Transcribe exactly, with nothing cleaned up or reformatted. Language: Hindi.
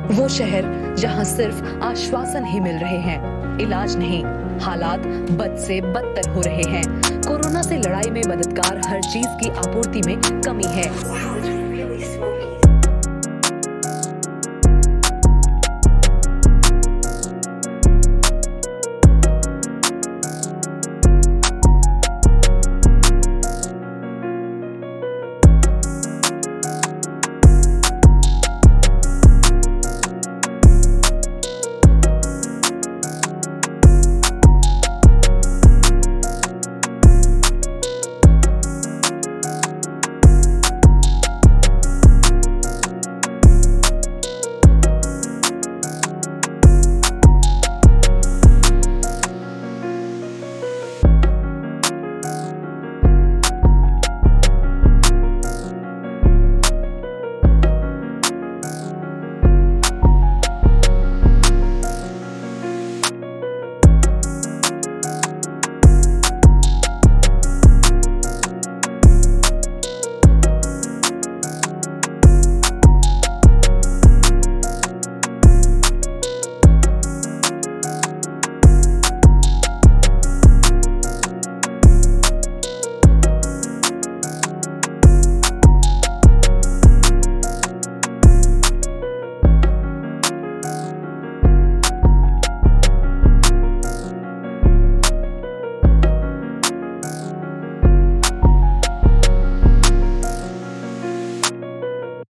वो शहर जहां सिर्फ आश्वासन ही मिल रहे हैं, इलाज नहीं। हालात बद से बदतर हो रहे हैं। कोरोना से लड़ाई में मददगार हर चीज की आपूर्ति में कमी है।